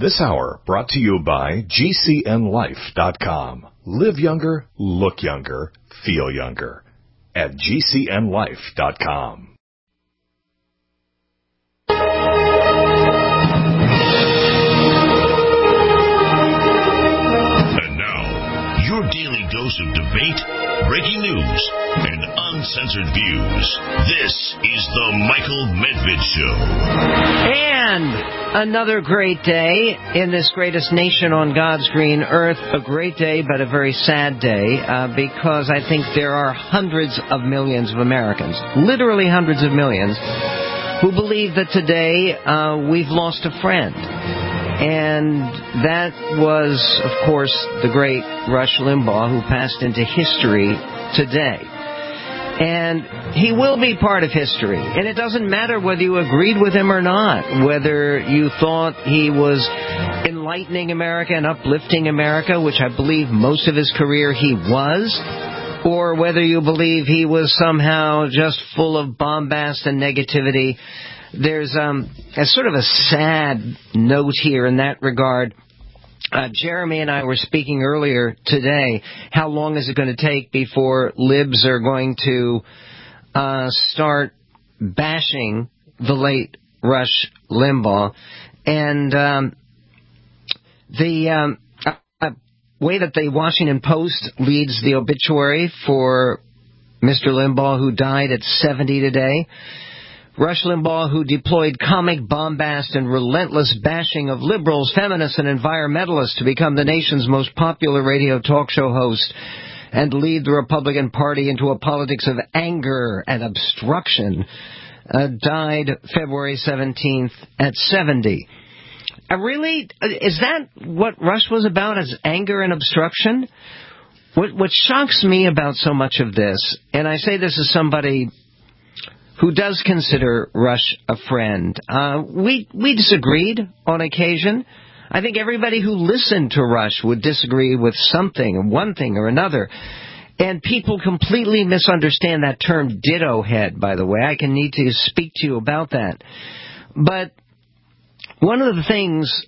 This hour brought to you by GCNLife.com. Live younger, look younger, feel younger at GCNLife.com. And now, your daily dose of debate, breaking news, and uncensored views. This is the Michael Medved Show. And another great day in this greatest nation on God's green earth. A great day, but a very sad day, because I think there are hundreds of millions of Americans, literally hundreds of millions, who believe that today we've lost a friend. And that was, of course, the great Rush Limbaugh, who passed into history today. And he will be part of history. And it doesn't matter whether you agreed with him or not, whether you thought he was enlightening America and uplifting America, which I believe most of his career he was, or whether you believe he was somehow just full of bombast and negativity. There's a sort of a sad note here in that regard. Jeremy and I were speaking earlier today. How long is it going to take before libs are going to start bashing the late Rush Limbaugh? And the way that the Washington Post leads the obituary for Mr. Limbaugh, who died at 70 today. Rush Limbaugh, who deployed comic bombast and relentless bashing of liberals, feminists, and environmentalists to become the nation's most popular radio talk show host and lead the Republican Party into a politics of anger and obstruction, died February 17th at 70. Really? Is that what Rush was about, as anger and obstruction? What shocks me about so much of this, and I say this as somebody who does consider Rush a friend. We disagreed on occasion. I think everybody who listened to Rush would disagree with something, one thing or another. And people completely misunderstand that term ditto head, by the way. I can need to speak to you about that. But one of the things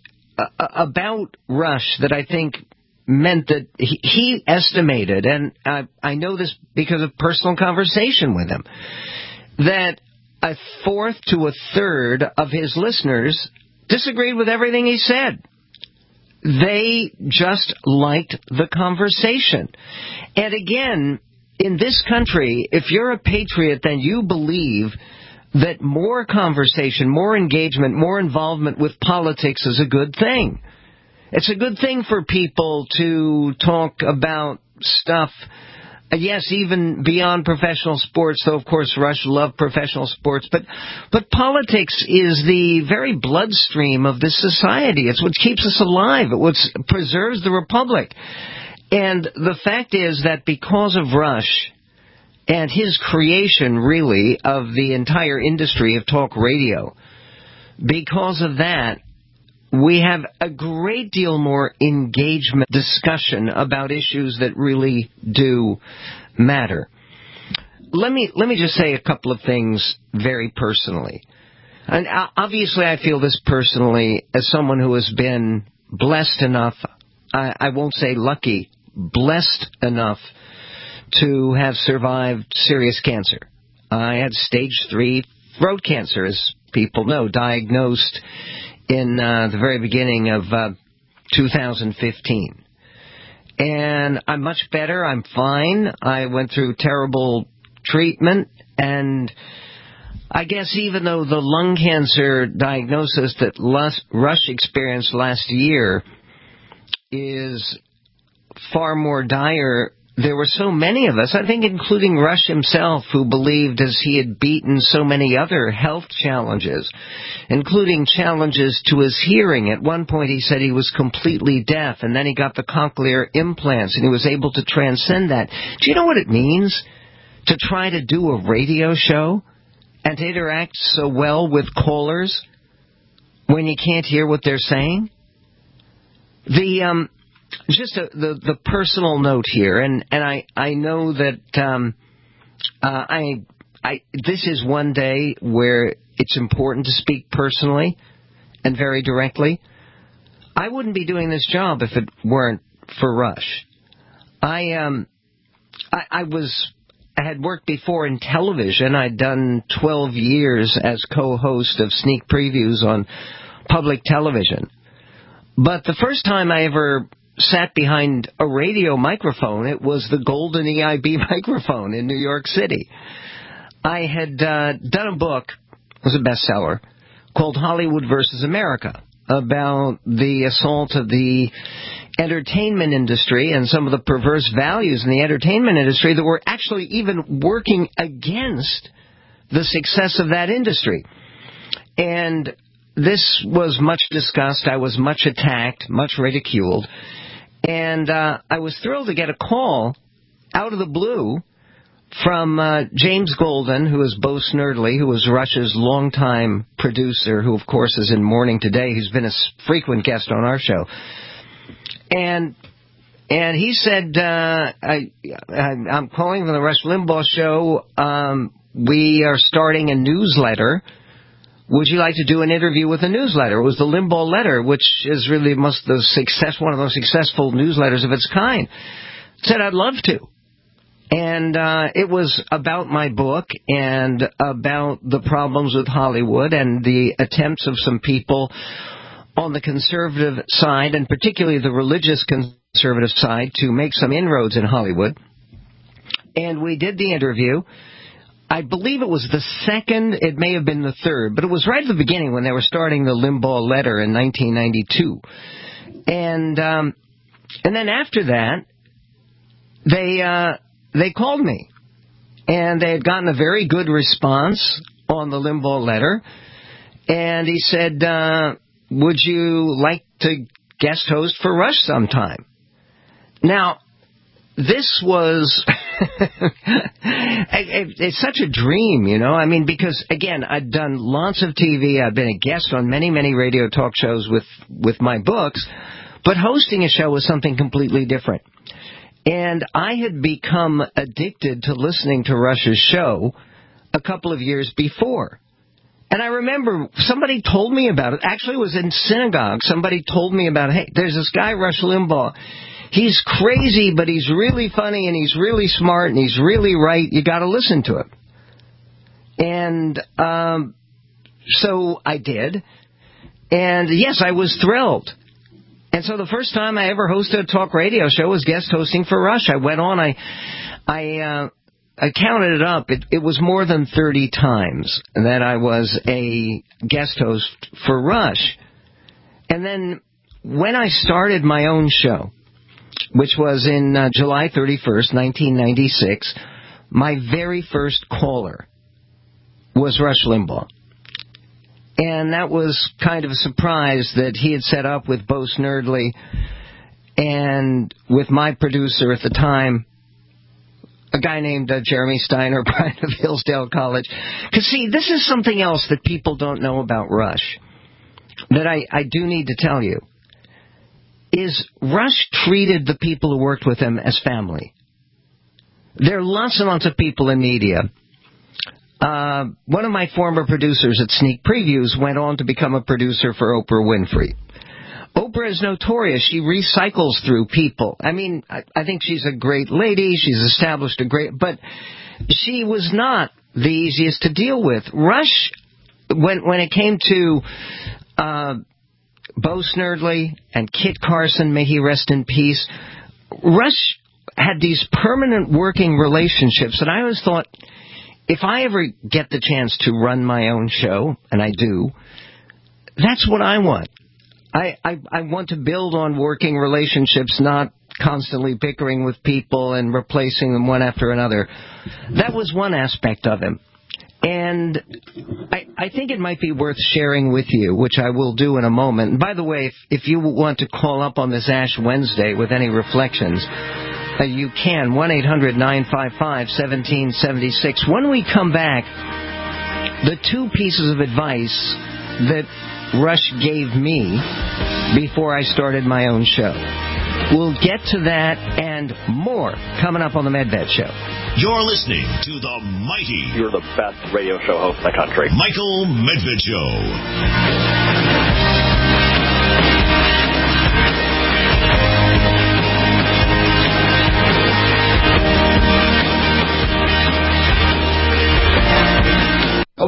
about Rush that I think meant that he estimated, and I know this because of personal conversation with him, that a fourth to a third of his listeners disagreed with everything he said. They just liked the conversation. And again, in this country, if you're a patriot, then you believe that more conversation, more engagement, more involvement with politics is a good thing. It's a good thing for people to talk about stuff. Yes, even beyond professional sports, though, of course, Rush loved professional sports. But politics is the very bloodstream of this society. It's what keeps us alive. It's what preserves the republic. And the fact is that because of Rush and his creation, really, of the entire industry of talk radio, because of that, we have a great deal more engagement, discussion about issues that really do matter. Let me just say a couple of things very personally. And obviously I feel this personally as someone who has been blessed enough, I won't say lucky, blessed enough to have survived serious cancer. I had stage 3 throat cancer, as people know, diagnosed in the very beginning of 2015. And I'm much better. I'm fine. I went through terrible treatment. And I guess even though the lung cancer diagnosis that Rush experienced last year is far more dire, there were so many of us, I think including Rush himself, who believed, as he had beaten so many other health challenges, including challenges to his hearing. At one point he said he was completely deaf, and then he got the cochlear implants, and he was able to transcend that. Do you know what it means to try to do a radio show and to interact so well with callers when you can't hear what they're saying? Just the personal note here, and I know that this is one day where it's important to speak personally and very directly. I wouldn't be doing this job if it weren't for Rush. I had worked before in television. I'd done 12 years as co-host of Sneak Previews on public television. But the first time I ever sat behind a radio microphone, it was the golden EIB microphone in New York City. I had done a book, it was a bestseller, called Hollywood versus America, about the assault of the entertainment industry and some of the perverse values in the entertainment industry that were actually even working against the success of that industry. And this was much discussed. I was much attacked, much ridiculed. And I was thrilled to get a call out of the blue from James Golden, who is Bo Snerdley, who was Rush's longtime producer, who, of course, is in mourning today. He's been a frequent guest on our show. And he said, I'm calling from the Rush Limbaugh Show. We are starting a newsletter. Would you like to do an interview with a newsletter? It was the Limbaugh Letter, which is really one of the most successful newsletters of its kind. I said, I'd love to. And it was about my book and about the problems with Hollywood and the attempts of some people on the conservative side, and particularly the religious conservative side, to make some inroads in Hollywood. And we did the interview. I believe it was the second, it may have been the third, but it was right at the beginning when they were starting the Limbaugh Letter in 1992. And then after that, they called me. And they had gotten a very good response on the Limbaugh Letter. And he said, would you like to guest host for Rush sometime? Now, this was, it's such a dream, you know? I mean, because, again, I'd done lots of TV. I've been a guest on many, many radio talk shows with my books. But hosting a show was something completely different. And I had become addicted to listening to Rush's show a couple of years before. And I remember somebody told me about it. Actually, it was in synagogue. Somebody told me about, hey, there's this guy, Rush Limbaugh. He's crazy, but he's really funny, and he's really smart, and he's really right. You got to listen to him. And so I did. And, yes, I was thrilled. And so the first time I ever hosted a talk radio show was guest hosting for Rush. I went on, I counted it up. It was more than 30 times that I was a guest host for Rush. And then when I started my own show, which was in July 31st, 1996, my very first caller was Rush Limbaugh. And that was kind of a surprise that he had set up with Bo Snerdley and with my producer at the time, a guy named Jeremy Steiner, Brian of Hillsdale College. Because, see, this is something else that people don't know about Rush that I do need to tell you, is Rush treated the people who worked with him as family. There are lots and lots of people in media. One of my former producers at Sneak Previews went on to become a producer for Oprah Winfrey. Oprah is notorious. She recycles through people. I mean, I think she's a great lady. She's established a great... But she was not the easiest to deal with. Rush, when it came to Bo Snerdley and Kit Carson, may he rest in peace, Rush had these permanent working relationships. And I always thought, if I ever get the chance to run my own show, and I do, that's what I want. I want to build on working relationships, not constantly bickering with people and replacing them one after another. That was one aspect of him. And I think it might be worth sharing with you, which I will do in a moment. And by the way, if you want to call up on this Ash Wednesday with any reflections, you can, 1-800-955-1776. When we come back, the two pieces of advice that Rush gave me before I started my own show. We'll get to that and more coming up on the Medved Show. You're listening to the mighty... You're the best radio show host in the country. Michael Medved Show.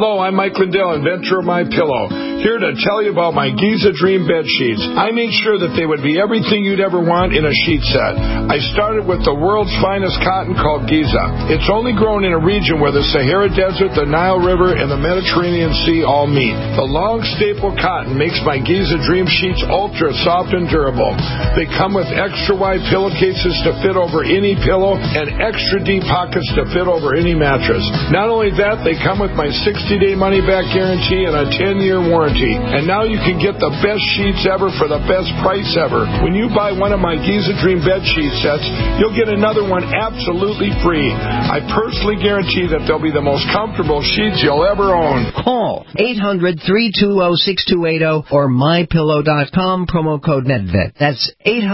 Hello, I'm Mike Lindell, inventor of MyPillow, here to tell you about my Giza Dream bed sheets. I made sure that they would be everything you'd ever want in a sheet set. I started with the world's finest cotton called Giza. It's only grown in a region where the Sahara Desert, the Nile River, and the Mediterranean Sea all meet. The long staple cotton makes my Giza Dream sheets ultra soft and durable. They come with extra wide pillowcases to fit over any pillow and extra deep pockets to fit over any mattress. Not only that, they come with my 60-day money-back guarantee and a 10-year warranty. And now you can get the best sheets ever for the best price ever. When you buy one of my Giza Dream bed sheet sets, you'll get another one absolutely free. I personally guarantee that they'll be the most comfortable sheets you'll ever own. Call 800-320-6280 or MyPillow.com, promo code NEDVED. That's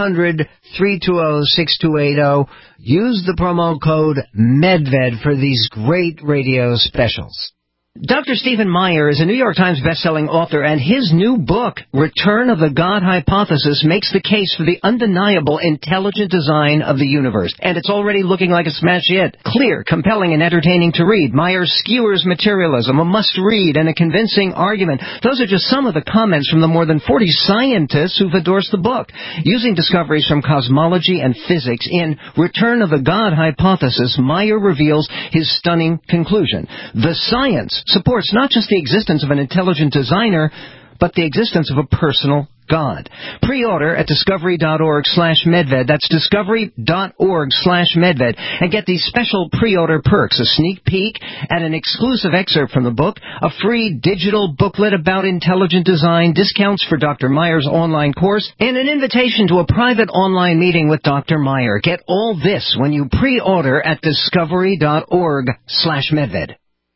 800-320-6280. Use the promo code MEDVED for these great radio specials. Dr. Stephen Meyer is a New York Times bestselling author, and his new book, Return of the God Hypothesis, makes the case for the undeniable intelligent design of the universe. And it's already looking like a smash hit. Clear, compelling, and entertaining to read. Meyer skewers materialism, a must-read, and a convincing argument. Those are just some of the comments from the more than 40 scientists who've endorsed the book. Using discoveries from cosmology and physics in Return of the God Hypothesis, Meyer reveals his stunning conclusion. The science supports not just the existence of an intelligent designer, but the existence of a personal God. Pre-order at discovery.org/medved. That's discovery.org/medved. And get these special pre-order perks: a sneak peek and an exclusive excerpt from the book, a free digital booklet about intelligent design, discounts for Dr. Meyer's online course, and an invitation to a private online meeting with Dr. Meyer. Get all this when you pre-order at discovery.org/medved.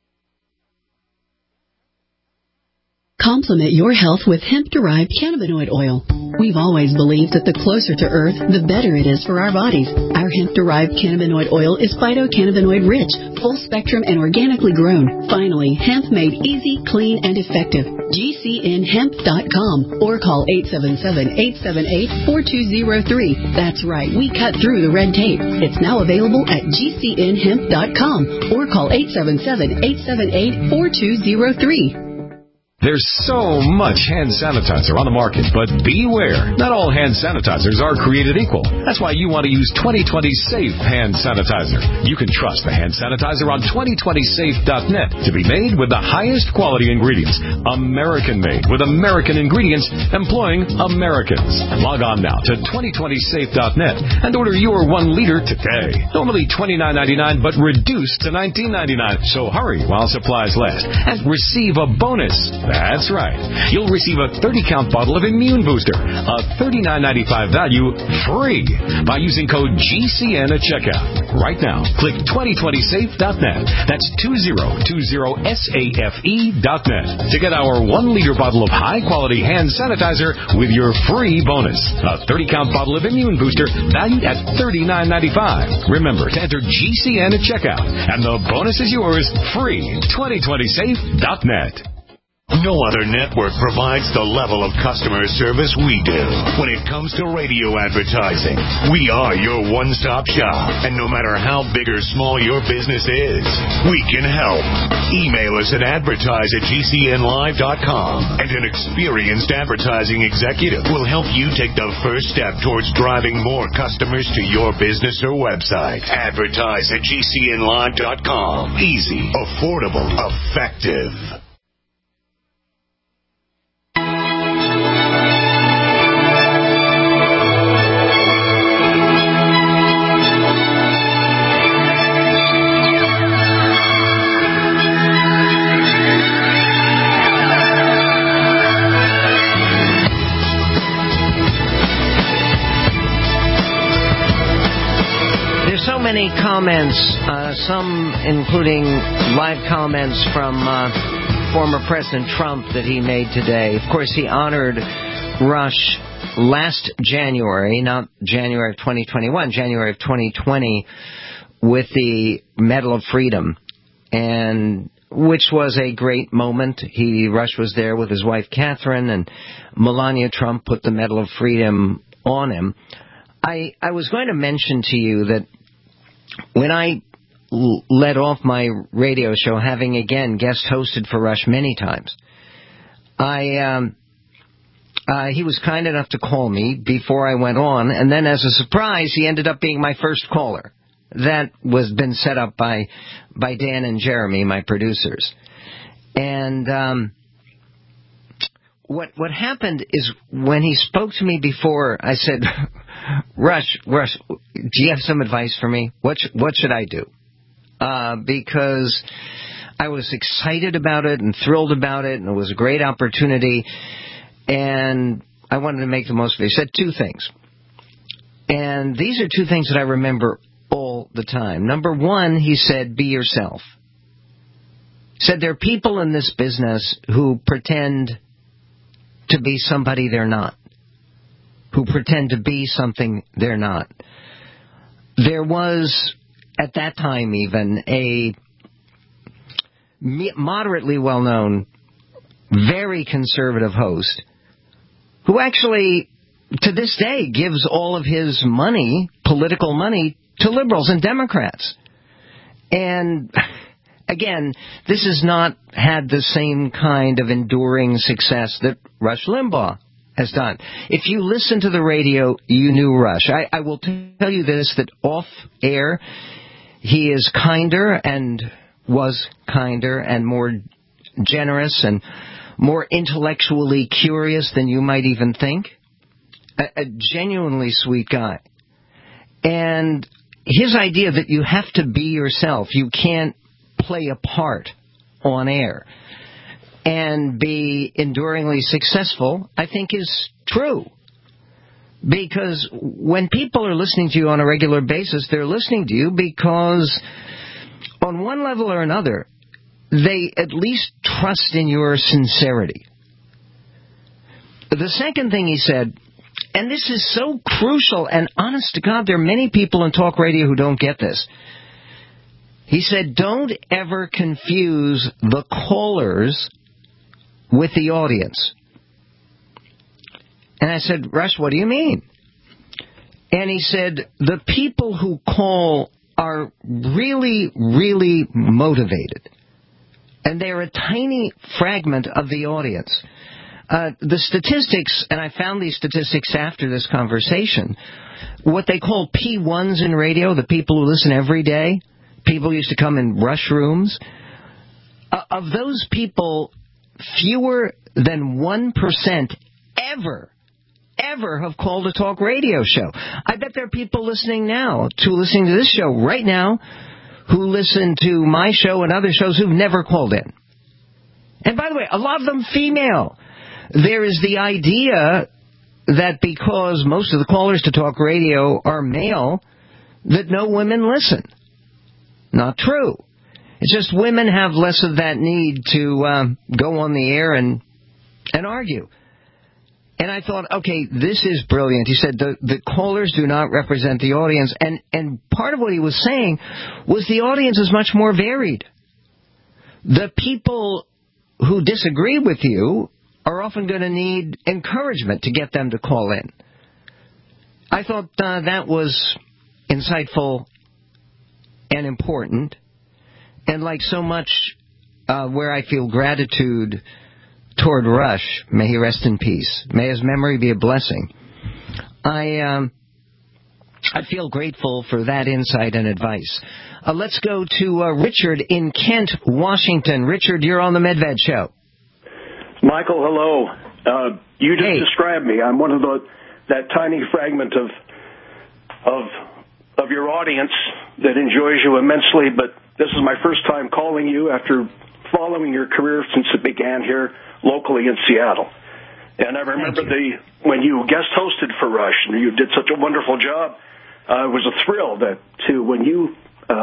Complement your health with hemp-derived cannabinoid oil. We've always believed that the closer to Earth, the better it is for our bodies. Our hemp-derived cannabinoid oil is phytocannabinoid-rich, full-spectrum, and organically grown. Finally, hemp made easy, clean, and effective. GCNhemp.com or call 877-878-4203. That's right, we cut through the red tape. It's now available at GCNhemp.com or call 877-878-4203. There's so much hand sanitizer on the market, but beware. Not all hand sanitizers are created equal. That's why you want to use 2020 Safe Hand Sanitizer. You can trust the hand sanitizer on 2020safe.net to be made with the highest quality ingredients. American-made with American ingredients, employing Americans. Log on now to 2020safe.net and order your 1 liter today. Normally $29.99, but reduced to $19.99. So hurry while supplies last and receive a bonus. That's right. You'll receive a 30-count bottle of Immune Booster, a $39.95 value, free by using code GCN at checkout. Right now, click 2020safe.net. That's 2020safe.net to get our 1-liter bottle of high-quality hand sanitizer with your free bonus. A 30-count bottle of Immune Booster valued at $39.95. Remember to enter GCN at checkout, and the bonus is yours free. 2020safe.net. No other network provides the level of customer service we do. When it comes to radio advertising, we are your one-stop shop. And no matter how big or small your business is, we can help. Email us at advertise@gcnlive.com, and an experienced advertising executive will help you take the first step towards driving more customers to your business or website. Advertise@gcnlive.com. Easy, affordable, effective. Many comments, some including live comments from former President Trump that he made today. Of course, he honored Rush last January, not January of 2021, January of 2020, with the Medal of Freedom, and which was a great moment. Rush was there with his wife Catherine, and Melania Trump put the Medal of Freedom on him. I was going to mention to you that when I led off my radio show, having again guest hosted for Rush many times. He was kind enough to call me before I went on, and then as a surprise, he ended up being my first caller. That was been set up by Dan and Jeremy, my producers. And what happened is when he spoke to me before, I said, Rush, do you have some advice for me? What should I do? Because I was excited about it and thrilled about it, and it was a great opportunity, and I wanted to make the most of it. He said two things. And these are two things that I remember all the time. Number one, he said, be yourself. He said there are people in this business who pretend to be somebody they're not, who pretend to be something they're not. There was, at that time even, a moderately well-known, very conservative host who actually, to this day, gives all of his money, political money, to liberals and Democrats. And again, this has not had the same kind of enduring success that Rush Limbaugh has done. If you listen to the radio, you knew Rush. I will tell you this, that off air, he is kinder and was kinder and more generous and more intellectually curious than you might even think. A genuinely sweet guy. And his idea that you have to be yourself, you can't play a part on air and be enduringly successful, I think is true. Because when people are listening to you on a regular basis, they're listening to you because on one level or another, they at least trust in your sincerity. The second thing he said, and this is so crucial, and honest to God, there are many people in talk radio who don't get this. He said, don't ever confuse the callers with the audience. And I said, Rush, what do you mean? And he said, the people who call are really, really motivated. And they're a tiny fragment of the audience. The statistics, and I found these statistics after this conversation, what they call P1s in radio, the people who listen every day, people used to come in rush rooms, of those people, fewer than 1% ever have called a talk radio show. I bet there are people listening to this show right now who listen to my show and other shows who've never called in. And by the way, a lot of them female. There is the idea that because most of the callers to talk radio are male, that no women listen. Not true. It's just women have less of that need to go on the air and argue. And I thought, okay, this is brilliant. He said the callers do not represent the audience. And part of what he was saying was the audience is much more varied. The people who disagree with you are often going to need encouragement to get them to call in. I thought that was insightful and important. And like so much where I feel gratitude toward Rush, may he rest in peace. May his memory be a blessing. I feel grateful for that insight and advice. Let's go to Richard in Kent, Washington. Richard, you're on the Medved Show. Michael, hello. You just described me. I'm one of that tiny fragment of your audience that enjoys you immensely, but this is my first time calling you after following your career since it began here locally in Seattle. And I remember when you guest hosted for Rush, and you did such a wonderful job. It was a thrill when you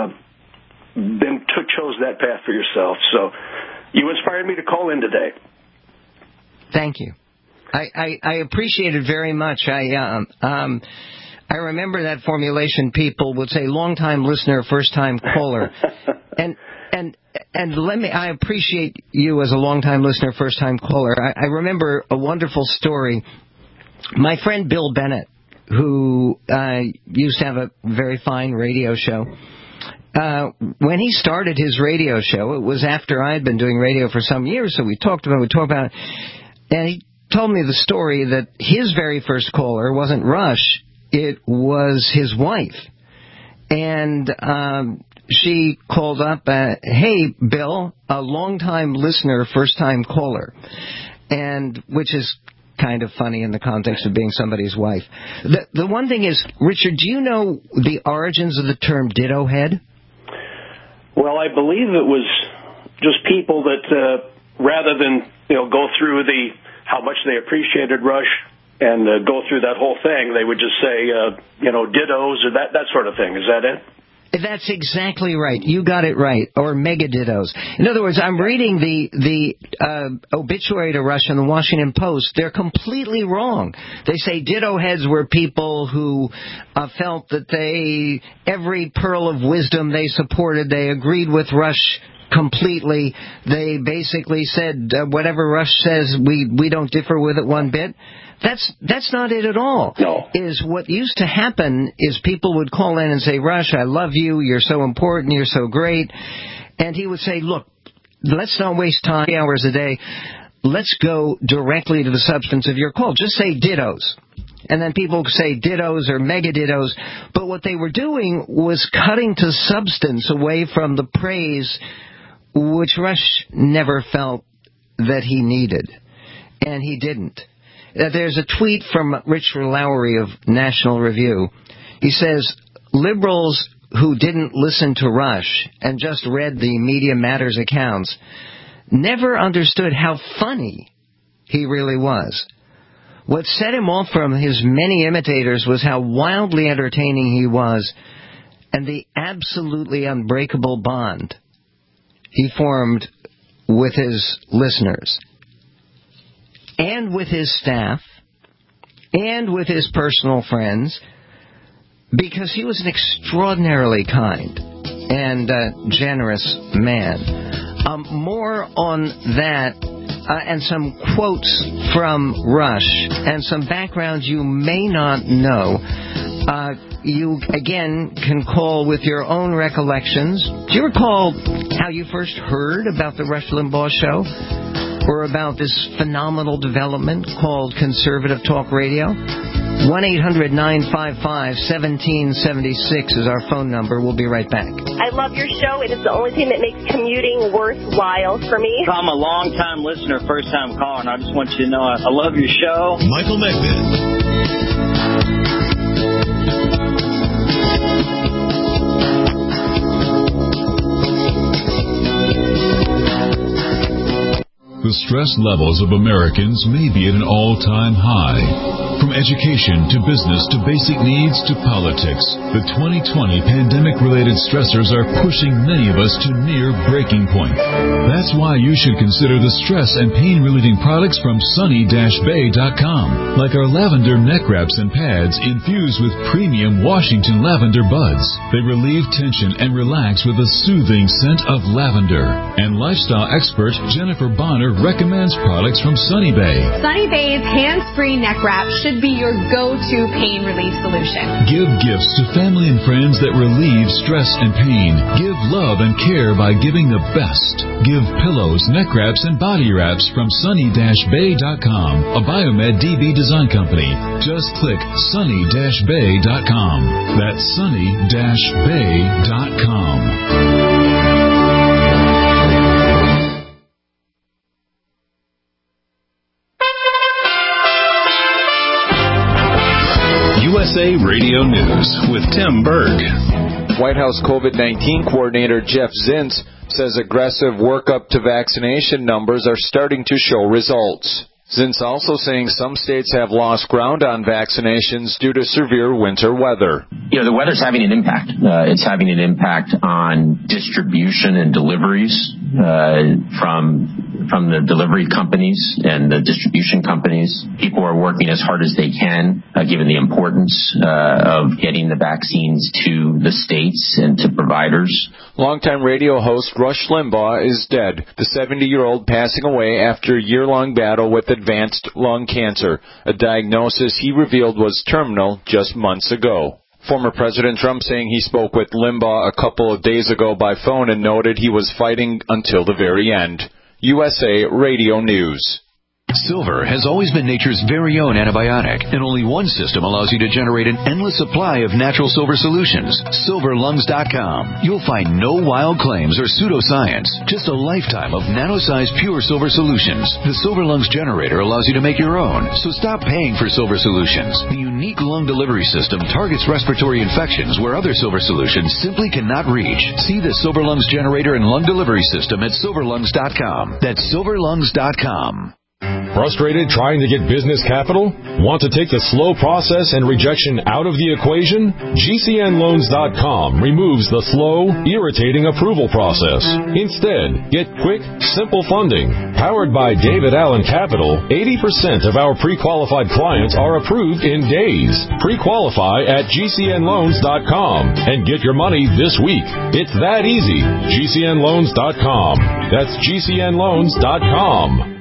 chose that path for yourself. So you inspired me to call in today. Thank you. I appreciate it very much. I remember that formulation. People would say long-time listener, first-time caller. and I appreciate you as a long-time listener, first-time caller. I remember a wonderful story. My friend Bill Bennett, who used to have a very fine radio show, when he started his radio show, it was after I had been doing radio for some years, so we talked about it, and he told me the story that his very first caller wasn't Rush, it was his wife. And she called up, hey, Bill, a long-time listener, first-time caller, and which is kind of funny in the context of being somebody's wife. The one thing is, Richard, do you know the origins of the term ditto head? Well, I believe it was just people that, rather than go through how much they appreciated Rush and go through that whole thing, they would just say, dittos or that sort of thing. Is that it? That's exactly right. You got it right. Or megadittos. In other words, I'm reading the obituary to Rush in the Washington Post. They're completely wrong. They say ditto heads were people who felt that every pearl of wisdom they supported, they agreed with Rush completely. They basically said, whatever Rush says, we don't differ with it one bit. That's not it at all. No. Is what used to happen is people would call in and say, Rush, I love you, you're so important, you're so great. And he would say, look, let's not waste time, 3 hours a day. Let's go directly to the substance of your call. Just say dittos. And then people would say dittos or megadittos. But what they were doing was cutting to substance away from the praise which Rush never felt that he needed. And he didn't. There's a tweet from Richard Lowry of National Review. He says, liberals who didn't listen to Rush and just read the Media Matters accounts never understood how funny he really was. What set him off from his many imitators was how wildly entertaining he was and the absolutely unbreakable bond he formed with his listeners, and with his staff, and with his personal friends, because he was an extraordinarily kind and generous man. More on that, and some quotes from Rush, and some background you may not know. You, again, can call with your own recollections. Do you recall how you first heard about the Rush Limbaugh Show? Or about this phenomenal development called Conservative Talk Radio? 1-800-955-1776 is our phone number. We'll be right back. I love your show. It is the only thing that makes commuting worthwhile for me. I'm a long-time listener, first-time caller, and I just want you to know I love your show. Michael Megvin. The stress levels of Americans may be at an all-time high. From education to business to basic needs to politics, the 2020 pandemic-related stressors are pushing many of us to near breaking point. That's why you should consider the stress and pain-relieving products from Sunny-Bay.com, like our lavender neck wraps and pads infused with premium Washington lavender buds. They relieve tension and relax with a soothing scent of lavender. And lifestyle expert Jennifer Bonner recommends products from Sunny Bay. Sunny Bay's hands-free neck wrap should be your go-to pain relief solution. Give gifts to family and friends that relieve stress and pain. Give love and care by giving the best. Give pillows, neck wraps, and body wraps from Sunny-Bay.com, a Biomed DB design company. Just click Sunny-Bay.com. That's Sunny-Bay.com. USA Radio News with Tim Berg. White House COVID-19 coordinator Jeff Zients says aggressive workup to vaccination numbers are starting to show results. Zients also saying some states have lost ground on vaccinations due to severe winter weather. The weather's having an impact. It's having an impact on distribution and deliveries from the delivery companies and the distribution companies. People are working as hard as they can, given the importance of getting the vaccines to the states and to providers. Longtime radio host Rush Limbaugh is dead, the 70-year-old passing away after a year-long battle with advanced lung cancer, a diagnosis he revealed was terminal just months ago. Former President Trump saying he spoke with Limbaugh a couple of days ago by phone and noted he was fighting until the very end. USA Radio News. Silver has always been nature's very own antibiotic, and only one system allows you to generate an endless supply of natural silver solutions. SilverLungs.com. You'll find no wild claims or pseudoscience, just a lifetime of nano-sized pure silver solutions. The Silver Lungs generator allows you to make your own, so stop paying for silver solutions. The unique lung delivery system targets respiratory infections where other silver solutions simply cannot reach. See the Silver Lungs generator and lung delivery system at SilverLungs.com. That's SilverLungs.com. Frustrated trying to get business capital? Want to take the slow process and rejection out of the equation? GCNLoans.com removes the slow, irritating approval process. Instead, get quick, simple funding. Powered by David Allen Capital, 80% of our pre-qualified clients are approved in days. Pre-qualify at GCNLoans.com and get your money this week. It's that easy. GCNLoans.com. That's GCNLoans.com.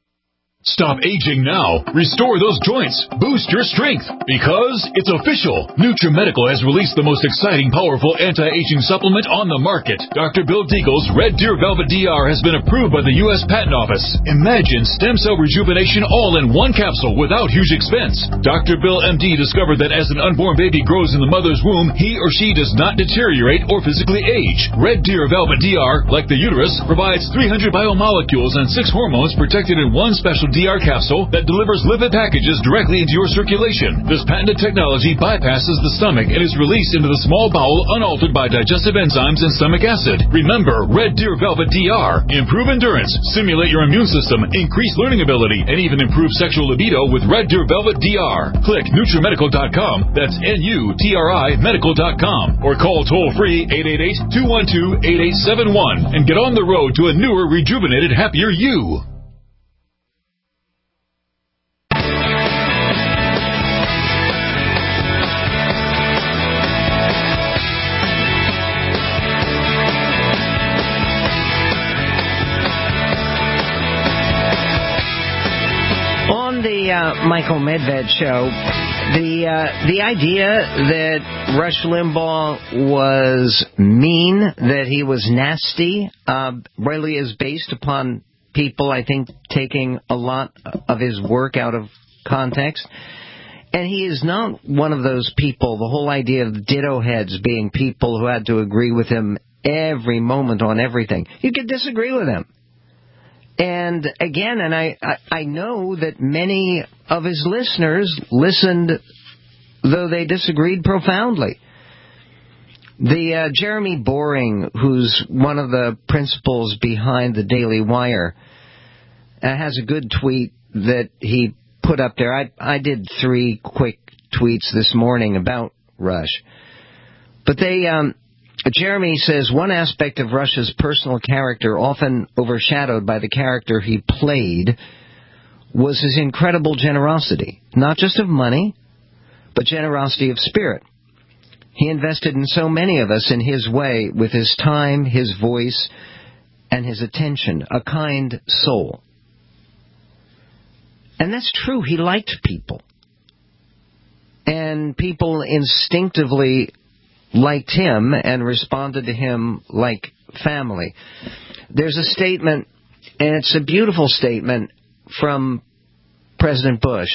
Stop aging now. Restore those joints. Boost your strength. Because it's official. NutriMedical has released the most exciting, powerful anti-aging supplement on the market. Dr. Bill Deagle's Red Deer Velvet DR has been approved by the U.S. Patent Office. Imagine stem cell rejuvenation all in one capsule without huge expense. Dr. Bill MD discovered that as an unborn baby grows in the mother's womb, he or she does not deteriorate or physically age. Red Deer Velvet DR, like the uterus, provides 300 biomolecules and 6 hormones protected in one special DR capsule that delivers lipid packages directly into your circulation. This patented technology bypasses the stomach and is released into the small bowel unaltered by digestive enzymes and stomach acid. Remember, Red Deer Velvet DR. Improve endurance, stimulate your immune system, increase learning ability, and even improve sexual libido with Red Deer Velvet DR. Click NutriMedical.com. That's NUTRI Medical.com. Or call toll-free 888-212-8871 and get on the road to a newer, rejuvenated, happier you. Michael Medved show, the idea that Rush Limbaugh was mean, that he was nasty, really is based upon people, I think, taking a lot of his work out of context. And he is not one of those people, the whole idea of ditto heads being people who had to agree with him every moment on everything. You could disagree with him. And again, and I know that many of his listeners listened, though they disagreed profoundly. The Jeremy Boring, who's one of the principals behind the Daily Wire, has a good tweet that he put up there. I did 3 quick tweets this morning about Rush. But Jeremy says, one aspect of Rush's personal character, often overshadowed by the character he played, was his incredible generosity, not just of money, but generosity of spirit. He invested in so many of us in his way, with his time, his voice, and his attention, a kind soul. And that's true. He liked people. And people instinctively liked him and responded to him like family. There's a statement, and it's a beautiful statement, from President Bush.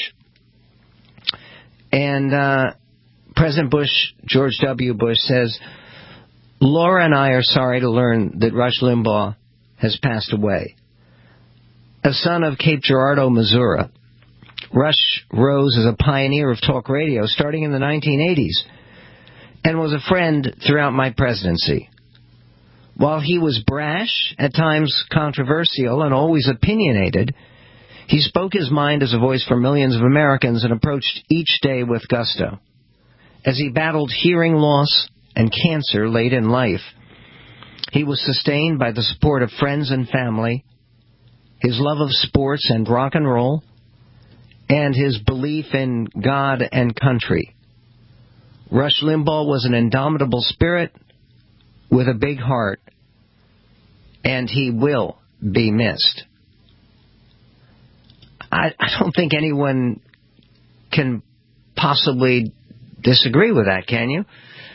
And President Bush, George W. Bush, says, Laura and I are sorry to learn that Rush Limbaugh has passed away. A son of Cape Girardeau, Missouri, Rush rose as a pioneer of talk radio starting in the 1980s and was a friend throughout my presidency. While he was brash, at times controversial, and always opinionated, he spoke his mind as a voice for millions of Americans and approached each day with gusto. As he battled hearing loss and cancer late in life, he was sustained by the support of friends and family, his love of sports and rock and roll, and his belief in God and country. Rush Limbaugh was an indomitable spirit with a big heart, and he will be missed. I don't think anyone can possibly disagree with that, can you?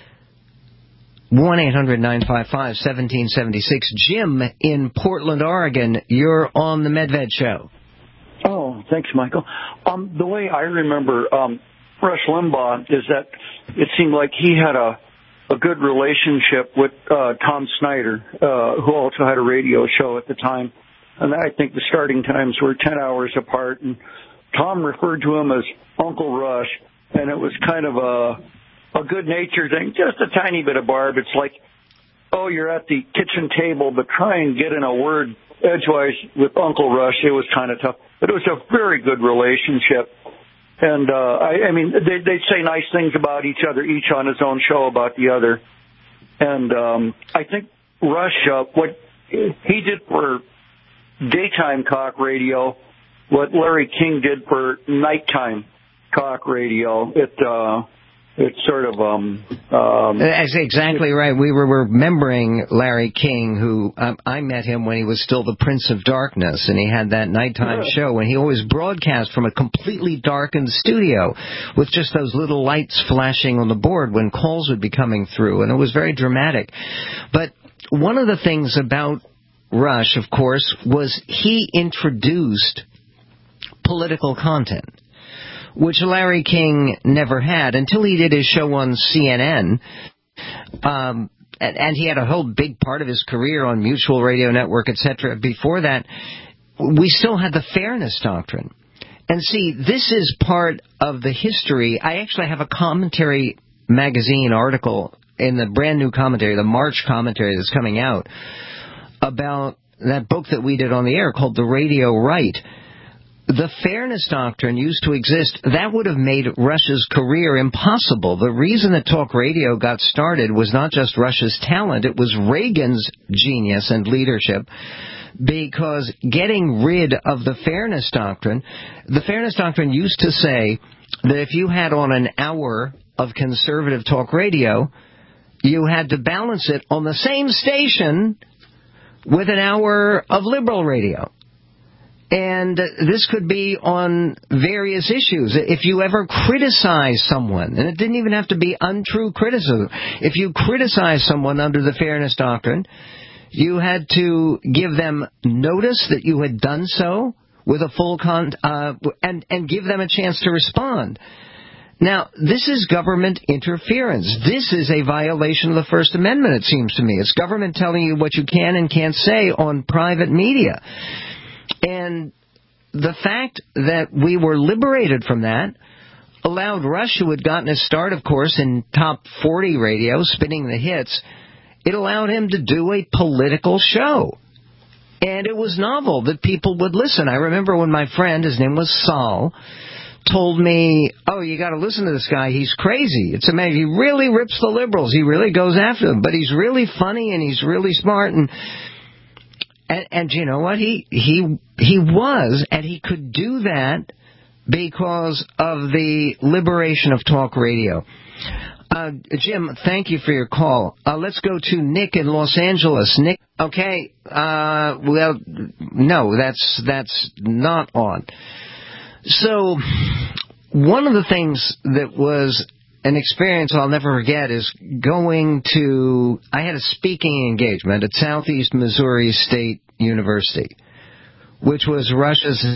1-800-955-1776. Jim in Portland, Oregon, you're on the Medved Show. Oh, thanks, Michael. The way I remember Rush Limbaugh is that it seemed like he had a good relationship with Tom Snyder, who also had a radio show at the time. And I think the starting times were 10 hours apart. And Tom referred to him as Uncle Rush, and it was kind of a good-natured thing, just a tiny bit of barb. It's like, oh, you're at the kitchen table, but try and get in a word edgewise with Uncle Rush. It was kind of tough, but it was a very good relationship. And I mean, they'd say nice things about each other, each on his own show about the other. And I think Rush, what he did for daytime talk radio, what Larry King did for nighttime talk radio, it's sort of That's exactly right. We were remembering Larry King, who I met him when he was still the Prince of Darkness, and he had that nighttime show, and he always broadcast from a completely darkened studio with just those little lights flashing on the board when calls would be coming through, and it was very dramatic. But one of the things about Rush, of course, was he introduced political content, which Larry King never had until he did his show on CNN. And he had a whole big part of his career on Mutual Radio Network, etc. Before that, we still had the Fairness Doctrine. And see, this is part of the history. I actually have a commentary magazine article in the brand new commentary, the March commentary that's coming out, about that book that we did on the air called The Radio Right. The Fairness Doctrine used to exist. That would have made Rush's career impossible. The reason that talk radio got started was not just Rush's talent, it was Reagan's genius and leadership, because getting rid of the Fairness Doctrine used to say that if you had on an hour of conservative talk radio, you had to balance it on the same station with an hour of liberal radio. And this could be on various issues. If you ever criticize someone, and it didn't even have to be untrue criticism, if you criticize someone under the Fairness Doctrine, you had to give them notice that you had done so with a full and give them a chance to respond. Now, this is government interference. This is a violation of the First Amendment, it seems to me. It's government telling you what you can and can't say on private media. And the fact that we were liberated from that allowed Rush, who had gotten his start, of course, in top 40 radio, spinning the hits, it allowed him to do a political show. And it was novel that people would listen. I remember when my friend, his name was Saul, told me, oh, you got to listen to this guy. He's crazy. It's amazing. He really rips the liberals. He really goes after them. But he's really funny and he's really smart. And you know what? He was, and he could do that because of the liberation of talk radio. Jim, thank you for your call. Let's go to Nick in Los Angeles. Nick, okay. Well, no, that's not on. So, one of the things that was an experience I'll never forget is I had a speaking engagement at Southeast Missouri State University, which was Rush's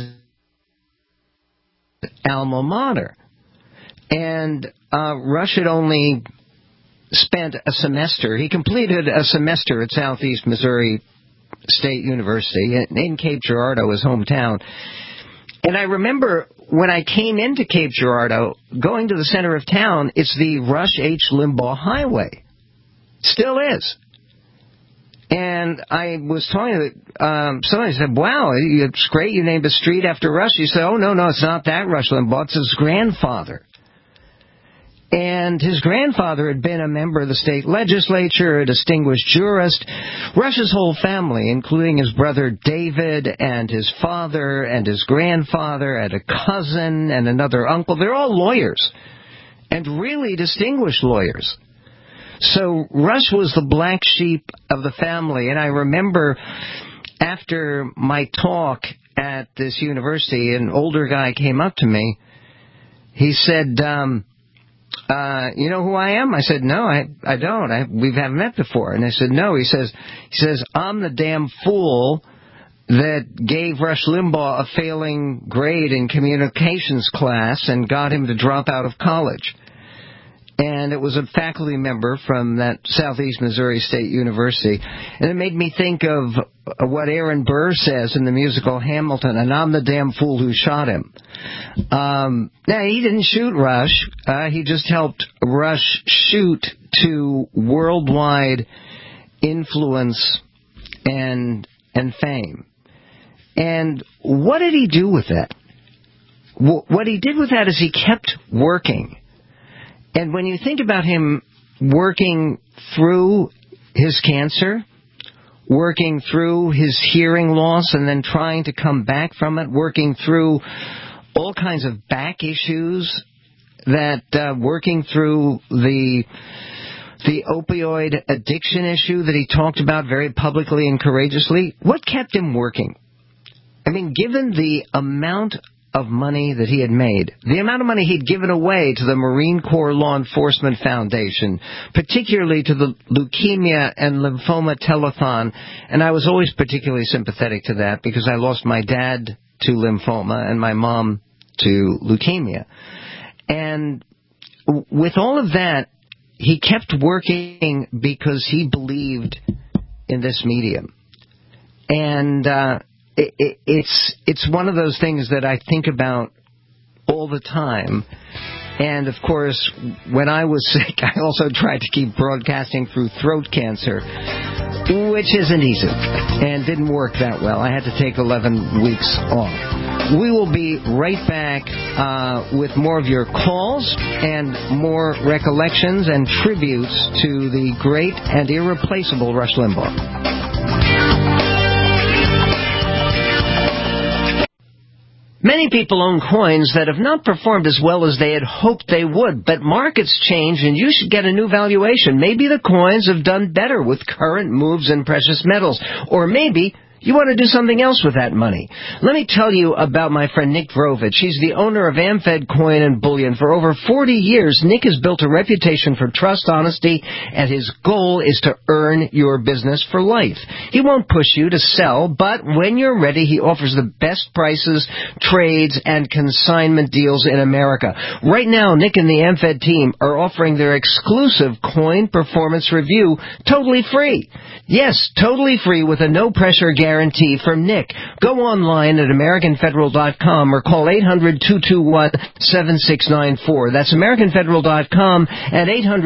alma mater. And Rush had only spent a semester. He completed a semester at Southeast Missouri State University in Cape Girardeau, his hometown. And I remember when I came into Cape Girardeau, going to the center of town, it's the Rush H. Limbaugh Highway. Still is. And I was talking to somebody said, wow, it's great you named a street after Rush. He said, oh, no, it's not that Rush Limbaugh. It's his grandfather. And his grandfather had been a member of the state legislature, a distinguished jurist. Rush's whole family, including his brother David and his father and his grandfather and a cousin and another uncle, they're all lawyers, and really distinguished lawyers. So Rush was the black sheep of the family. And I remember after my talk at this university, an older guy came up to me. He said, you know who I am? I said, no, I don't. We haven't met before. And I said, no. He says, I'm the damn fool that gave Rush Limbaugh a failing grade in communications class and got him to drop out of college. And it was a faculty member from that Southeast Missouri State University. And it made me think of what Aaron Burr says in the musical Hamilton, and I'm the damn fool who shot him. Now, he didn't shoot Rush. He just helped Rush shoot to worldwide influence and fame. And what did he do with that? What he did with that is he kept working. And when you think about him working through his cancer, working through his hearing loss and then trying to come back from it, working through all kinds of back issues, working through the opioid addiction issue that he talked about very publicly and courageously, what kept him working? I mean, given the amount of money that he had made, the amount of money he'd given away to the Marine Corps Law Enforcement Foundation, particularly to the Leukemia and Lymphoma Telethon, and I was always particularly sympathetic to that because I lost my dad to lymphoma and my mom to leukemia. And with all of that, he kept working because he believed in this medium. And it's one of those things that I think about all the time. And, of course, when I was sick, I also tried to keep broadcasting through throat cancer, which isn't easy and didn't work that well. I had to take 11 weeks off. We will be right back with more of your calls and more recollections and tributes to the great and irreplaceable Rush Limbaugh. Many people own coins that have not performed as well as they had hoped they would, but markets change and you should get a new valuation. Maybe the coins have done better with current moves in precious metals, or maybe you want to do something else with that money. Let me tell you about my friend Nick Vrovich. He's the owner of AmFed Coin and Bullion. For over 40 years, Nick has built a reputation for trust, honesty, and his goal is to earn your business for life. He won't push you to sell, but when you're ready, he offers the best prices, trades, and consignment deals in America. Right now, Nick and the AmFed team are offering their exclusive coin performance review totally free. Yes, totally free with a no-pressure guarantee from Nick. Go online at AmericanFederal.com or call 800-221-7694. That's AmericanFederal.com at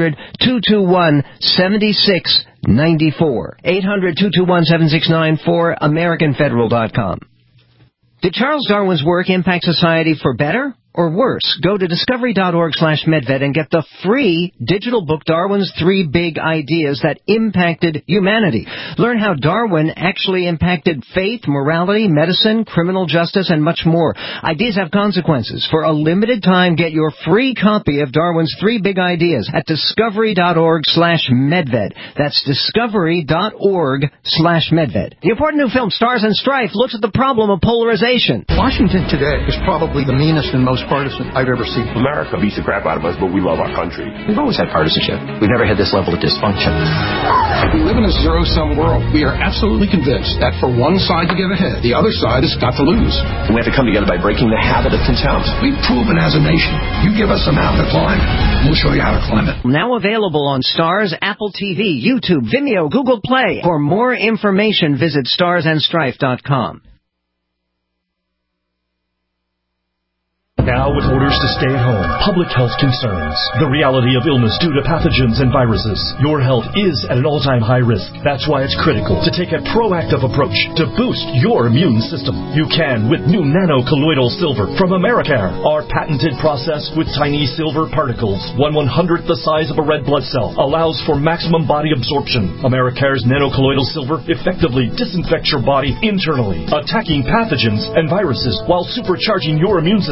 800-221-7694. 800-221-7694, AmericanFederal.com. Did Charles Darwin's work impact society for better or worse? Go to discovery.org/medved and get the free digital book, Darwin's 3 Big Ideas That Impacted Humanity. Learn how Darwin actually impacted faith, morality, medicine, criminal justice, and much more. Ideas have consequences. For a limited time, get your free copy of Darwin's 3 Big Ideas at discovery.org/medved. That's discovery.org/medved. The important new film, Stars and Strife, looks at the problem of polarization. Washington today is probably the meanest and most partisan I've ever seen. America beats the crap out of us, but we love our country. We've always had partisanship. We've never had this level of dysfunction. We live in a zero-sum world. We are absolutely convinced that for one side to get ahead, the other side has got to lose. We have to come together by breaking the habit of contempt. We've proven as a nation, you give us a mountain to climb, we'll show you how to climb it. Now available on Stars, Apple TV, YouTube, Vimeo, Google Play. For more information, visit starsandstrife.com. Now with orders to stay at home, public health concerns, the reality of illness due to pathogens and viruses, your health is at an all-time high risk. That's why it's critical to take a proactive approach to boost your immune system. You can with new nano-colloidal silver from Americare. Our patented process with tiny silver particles, 1/100th the size of a red blood cell, allows for maximum body absorption. Americare's nano-colloidal silver effectively disinfects your body internally, attacking pathogens and viruses while supercharging your immune system.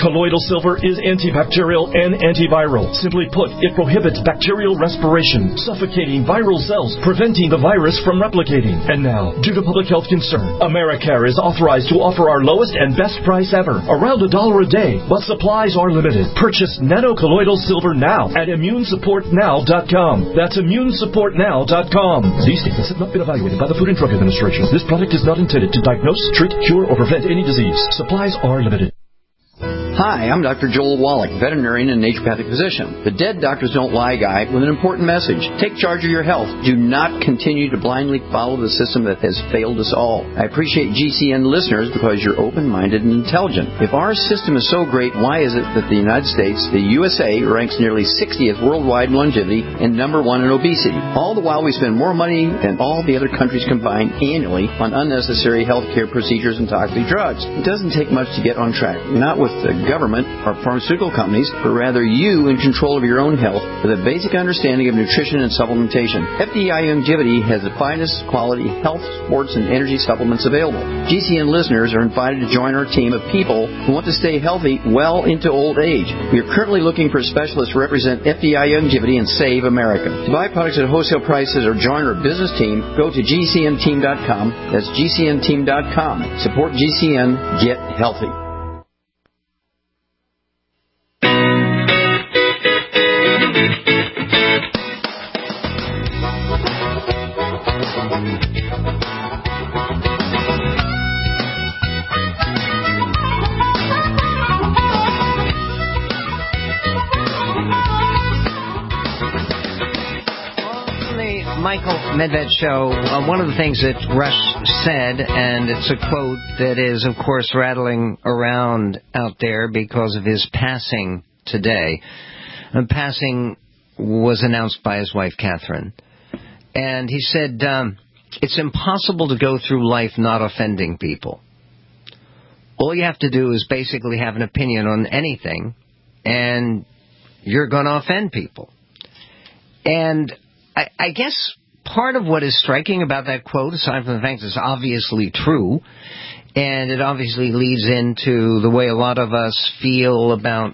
Colloidal silver is antibacterial and antiviral. Simply put, it prohibits bacterial respiration, suffocating viral cells, preventing the virus from replicating. And now, due to public health concern, Americare is authorized to offer our lowest and best price ever, around $1 a day, but supplies are limited. Purchase nanocolloidal silver now at immunesupportnow.com. That's immunesupportnow.com. These statements have not been evaluated by the Food and Drug Administration. This product is not intended to diagnose, treat, cure, or prevent any disease. Supplies are limited. Hi, I'm Dr. Joel Wallach, veterinarian and naturopathic physician. The Dead Doctors Don't Lie guy with an important message. Take charge of your health. Do not continue to blindly follow the system that has failed us all. I appreciate GCN listeners because you're open-minded and intelligent. If our system is so great, why is it that the United States, the USA, ranks nearly 60th worldwide in longevity and number 1 in obesity? All the while we spend more money than all the other countries combined annually on unnecessary healthcare procedures and toxic drugs. It doesn't take much to get on track. Not with the government or pharmaceutical companies, but rather you in control of your own health with a basic understanding of nutrition and supplementation. FDI Longevity has the finest quality health, sports, and energy supplements available. GCN listeners are invited to join our team of people who want to stay healthy well into old age. We are currently looking for specialists to represent FDI Longevity and Save America. To buy products at wholesale prices or join our business team, go to GCNteam.com. That's GCNteam.com. Support GCN. Get healthy. Michael Medved show, one of the things that Rush said, and it's a quote that is, of course, rattling around out there because of his passing today. And passing was announced by his wife, Catherine. And he said, it's impossible to go through life not offending people. All you have to do is basically have an opinion on anything, and you're going to offend people. And I guess part of what is striking about that quote, aside from the fact that it's obviously true, and it obviously leads into the way a lot of us feel about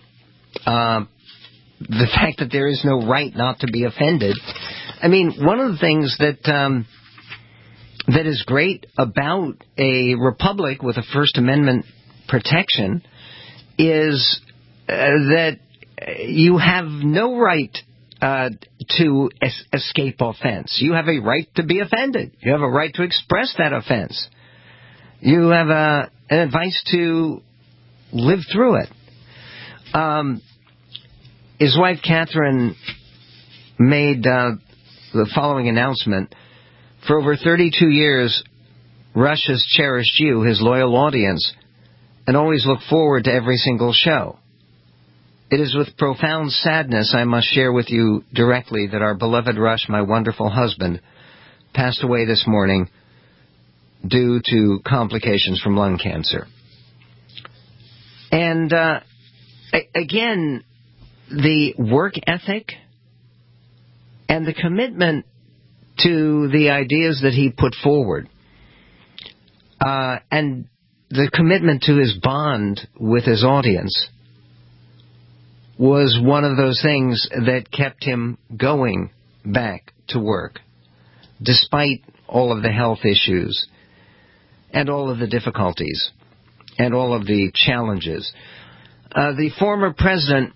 the fact that there is no right not to be offended. I mean, one of the things that that is great about a republic with a First Amendment protection is that you have no right to escape offense. You have a right to be offended. You have a right to express that offense. You have an advice to live through it. His wife, Catherine, made the following announcement. For over 32 years, Rush has cherished you, his loyal audience, and always looked forward to every single show. It is with profound sadness I must share with you directly that our beloved Rush, my wonderful husband, passed away this morning due to complications from lung cancer. And again, the work ethic and the commitment to the ideas that he put forward, and the commitment to his bond with his audience, was one of those things that kept him going back to work, despite all of the health issues and all of the difficulties and all of the challenges. The former president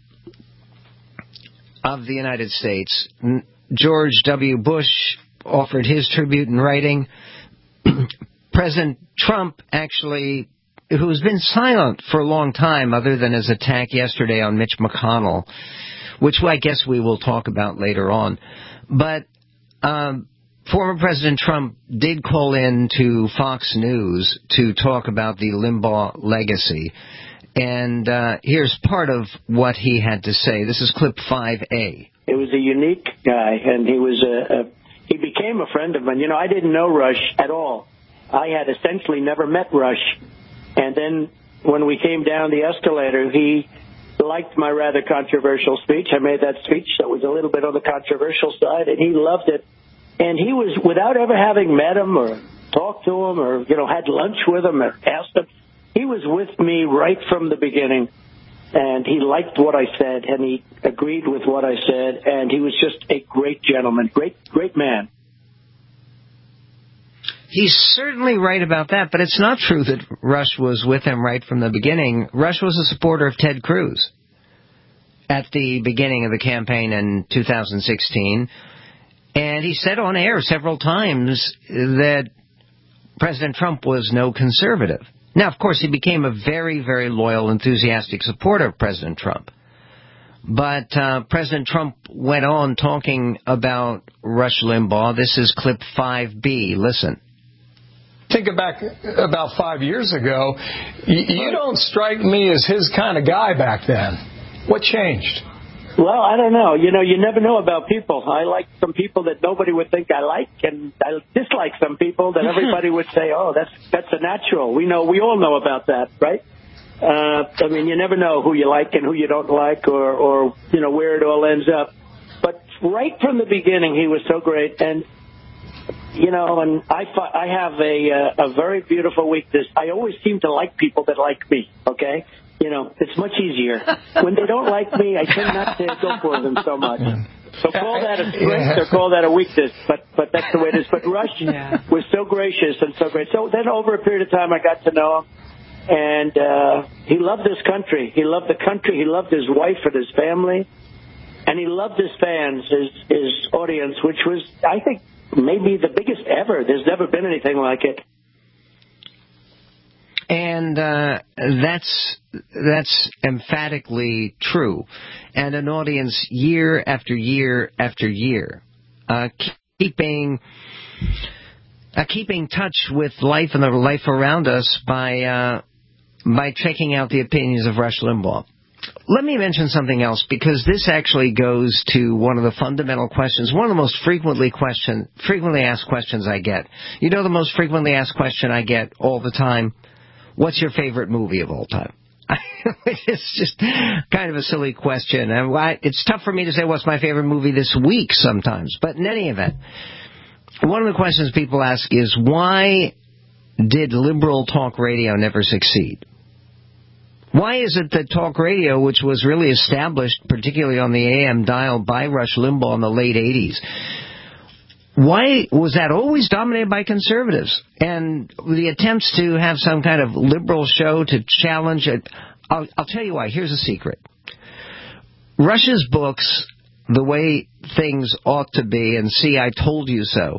of the United States, George W. Bush, offered his tribute in writing. President Trump actually, who's been silent for a long time other than his attack yesterday on Mitch McConnell, which I guess we will talk about later on. But former President Trump did call in to Fox News to talk about the Limbaugh legacy. And here's part of what he had to say. This is clip 5A. It was a unique guy, and he became a friend of mine. You know, I didn't know Rush at all. I had essentially never met Rush. And then when we came down the escalator, he liked my rather controversial speech. I made that speech that was a little bit on the controversial side, and he loved it. And he was, without ever having met him or talked to him or, had lunch with him or asked him, he was with me right from the beginning. And he liked what I said, and he agreed with what I said, and he was just a great gentleman, great man. He's certainly right about that, but it's not true that Rush was with him right from the beginning. Rush was a supporter of Ted Cruz at the beginning of the campaign in 2016, and he said on air several times that President Trump was no conservative. Now, of course, he became a very, very loyal, enthusiastic supporter of President Trump. But President Trump went on talking about Rush Limbaugh. This is clip 5B. Listen. Think back about 5 years ago, you don't strike me as his kind of guy back then. What changed? Well, I don't know. You never know about people. I like some people that nobody would think I like, and I dislike some people that everybody would say, oh, that's a natural. We all know about that, right? I mean, you never know who you like and who you don't like or where it all ends up. But right from the beginning, he was so great. And, and I have a very beautiful weakness. I always seem to like people that like me, okay? It's much easier. When they don't like me, I tend not to go for them so much. So call that a strength or call that a weakness, but that's the way it is. But Rush was so gracious and so great. So then over a period of time, I got to know him, and he loved this country. He loved the country. He loved his wife and his family, and he loved his fans, his audience, which was, I think, maybe the biggest ever. There's never been anything like it. And that's emphatically true. And an audience year after year after year, keeping touch with life and the life around us by checking out the opinions of Rush Limbaugh. Let me mention something else, because this actually goes to one of the fundamental questions, one of the most frequently asked questions I get. The most frequently asked question I get all the time: what's your favorite movie of all time? It's just kind of a silly question. It's tough for me to say what's my favorite movie this week sometimes. But in any event, one of the questions people ask is, why did liberal talk radio never succeed? Why is it that talk radio, which was really established, particularly on the AM dial, by Rush Limbaugh in the late 80s, why was that always dominated by conservatives? And the attempts to have some kind of liberal show to challenge it, I'll tell you why. Here's a secret. Rush's books, The Way Things Ought to Be and See, I Told You So,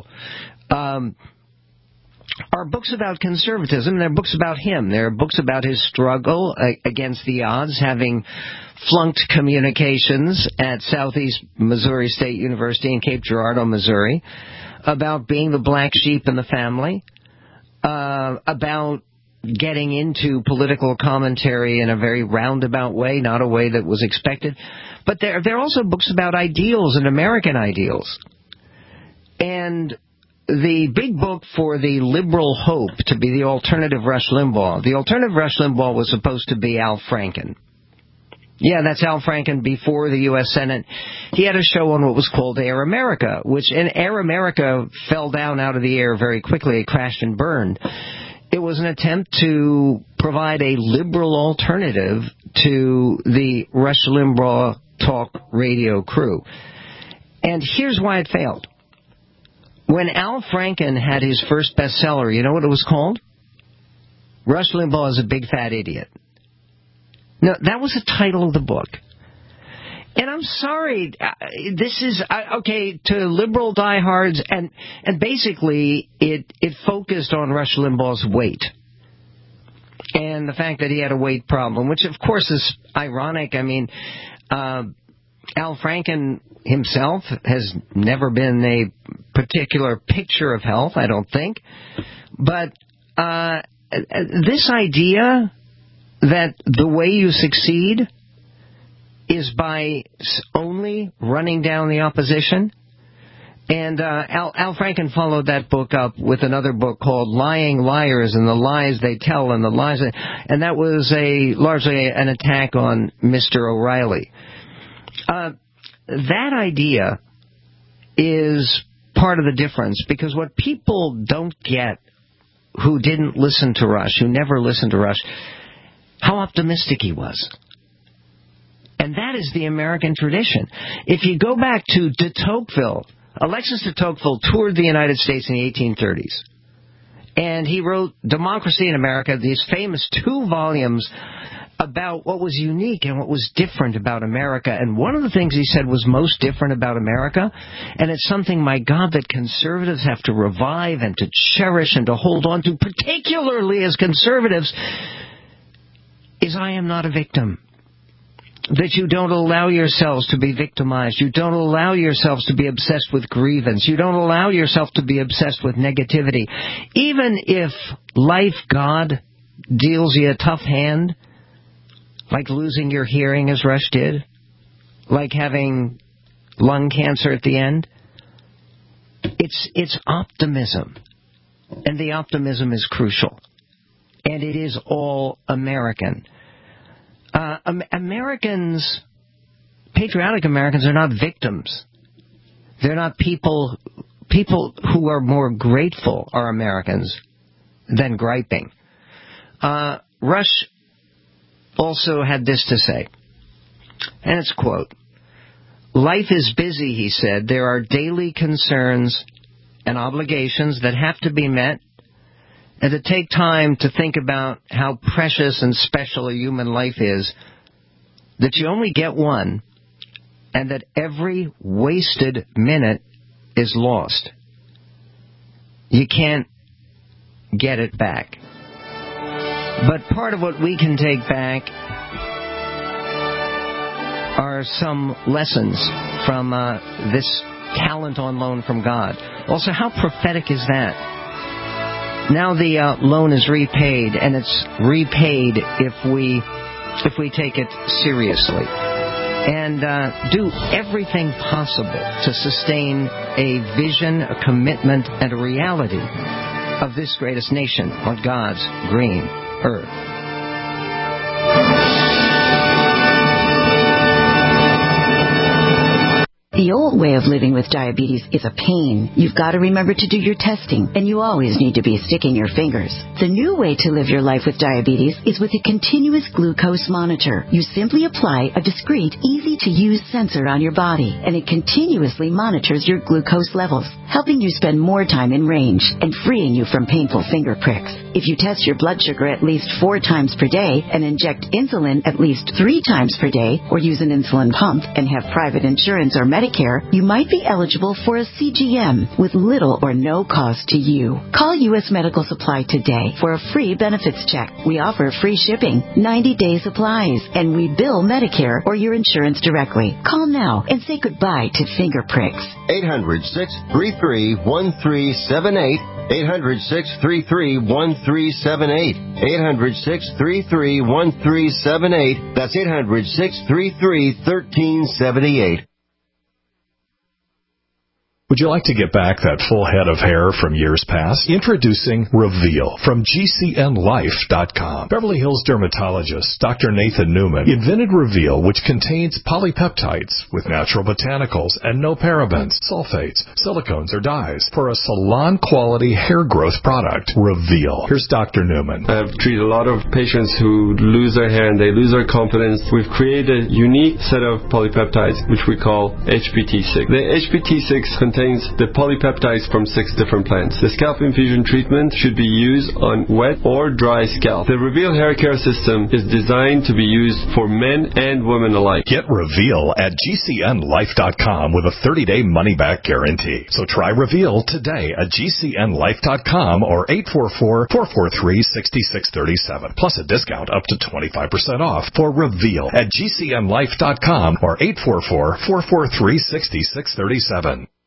are books about conservatism. They're books about him. They're books about his struggle against the odds, having flunked communications at Southeast Missouri State University in Cape Girardeau, Missouri, about being the black sheep in the family, about getting into political commentary in a very roundabout way, not a way that was expected. But they're also books about ideals and American ideals. And the big book for the liberal hope to be the alternative Rush Limbaugh. The alternative Rush Limbaugh was supposed to be Al Franken. Yeah, that's Al Franken before the U.S. Senate. He had a show on what was called Air America, which in Air America fell down out of the air very quickly. It crashed and burned. It was an attempt to provide a liberal alternative to the Rush Limbaugh talk radio crew. And here's why it failed. When Al Franken had his first bestseller, you know what it was called? Rush Limbaugh is a Big Fat Idiot. No, that was the title of the book. And I'm sorry, this is, okay, to liberal diehards, and basically it focused on Rush Limbaugh's weight. And the fact that he had a weight problem, which of course is ironic. I mean, Al Franken himself has never been a particular picture of health, I don't think. But this idea that the way you succeed is by only running down the opposition. And Al Franken followed that book up with another book called Lying Liars and the Lies They Tell and the Lies, and that was largely an attack on Mr. O'Reilly. That idea is part of the difference, because what people don't get who didn't listen to Rush, who never listened to Rush, how optimistic he was. And that is the American tradition. If you go back to de Tocqueville, Alexis de Tocqueville toured the United States in the 1830s. And he wrote Democracy in America, these famous 2 volumes about what was unique and what was different about America. And one of the things he said was most different about America, and it's something, my God, that conservatives have to revive and to cherish and to hold on to, particularly as conservatives, is I am not a victim. That you don't allow yourselves to be victimized. You don't allow yourselves to be obsessed with grievance. You don't allow yourself to be obsessed with negativity. Even if life, God, deals you a tough hand, like losing your hearing as Rush did, like having lung cancer at the end, it's optimism. And the optimism is crucial. And it is all American. Americans, patriotic Americans, are not victims. They're not people who are more grateful are Americans than griping. Rush also had this to say, and it's a quote, "Life is busy," he said. "There are daily concerns and obligations that have to be met, and to take time to think about how precious and special a human life is, that you only get one, and that every wasted minute is lost. You can't get it back." But part of what we can take back are some lessons from this talent on loan from God. Also, how prophetic is that? Now the loan is repaid, and it's repaid if we take it seriously and do everything possible to sustain a vision, a commitment, and a reality of this greatest nation on God's green earth. The old way of living with diabetes is a pain. You've got to remember to do your testing, and you always need to be sticking your fingers. The new way to live your life with diabetes is with a continuous glucose monitor. You simply apply a discreet, easy-to-use sensor on your body, and it continuously monitors your glucose levels, helping you spend more time in range and freeing you from painful finger pricks. If you test your blood sugar at least 4 times per day and inject insulin at least 3 times per day, or use an insulin pump and have private insurance or Medicare, you might be eligible for a CGM with little or no cost to you. Call U.S. Medical Supply today for a free benefits check. We offer free shipping, 90-day supplies, and we bill Medicare or your insurance directly. Call now and say goodbye to finger pricks. 800-633-1378. 800-633-1378. 800-633-1378. That's 800-633-1378. Would you like to get back that full head of hair from years past? Introducing Reveal from GCNLife.com. Beverly Hills dermatologist Dr. Nathan Newman invented Reveal, which contains polypeptides with natural botanicals and no parabens, sulfates, silicones, or dyes for a salon-quality hair growth product. Reveal. Here's Dr. Newman. I've treated a lot of patients who lose their hair and they lose their confidence. We've created a unique set of polypeptides, which we call HPT6. The HPT6 contains the polypeptides from 6 different plants. The scalp infusion treatment should be used on wet or dry scalp. The Reveal hair care system is designed to be used for men and women alike. Get Reveal at GCNLife.com with a 30-day money-back guarantee. So try Reveal today at GCNLife.com or 844-443-6637. Plus a discount up to 25% off for Reveal at GCNLife.com or 844-443-6637.